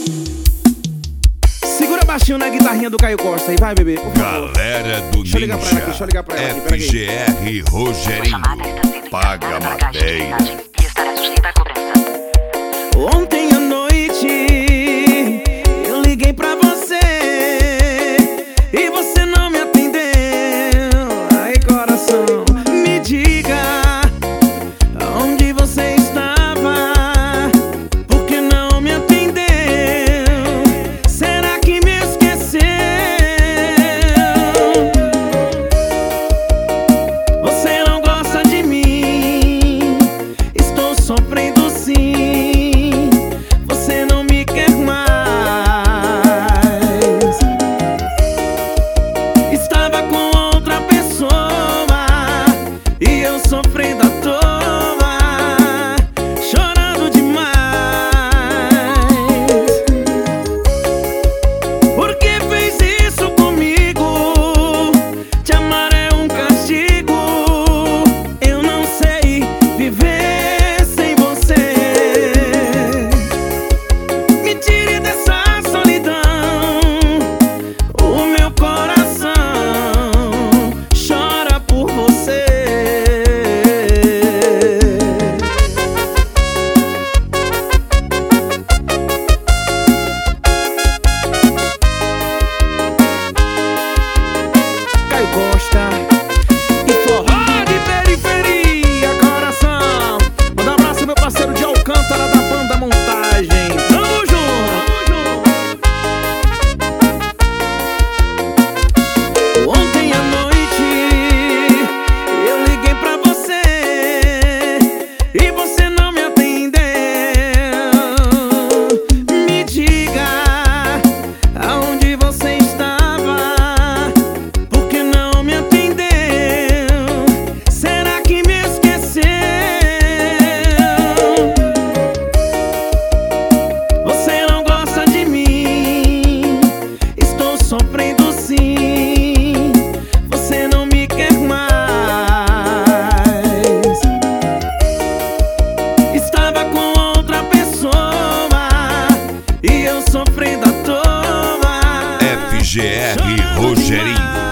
Segura baixinho na guitarrinha do Caio Costa aí, vai, bebê, por favor. Galera do Deixa eu ligar pra ela aqui, deixa eu ligar pra ela aqui, peraí. FGR Rogerinho, paga matéria. E estará sujeita à cobrança. Ontem à noite eu liguei pra você e você não me atendeu. Ai, coração, me diga onde você estava, por que não me atendeu? Será que me esqueceu? Você não gosta de mim, estou sofrendo sim. Você não me quer mais. Estava com outra pessoa e eu sofrendo à toa, chorando demais. Por que fez isso comigo? Te amar é um castigo. Eu não sei viver sem você. Me tire dessa solidão. O meu coração chora por você. Caio Costa e forró de periferia, coração. Manda um abraço, meu parceiro de Alcântara, da banda Montagem. Tamo junto. Ontem à noite eu liguei pra você e você não me atendeu. Me diga aonde você estava, por que não me atendeu? Será que me esqueceu? Você não gosta de mim, estou sofrendo sim. Você não me quer mais. Estava com outra pessoa e eu sofrendo à toa. FGR Rogerinho,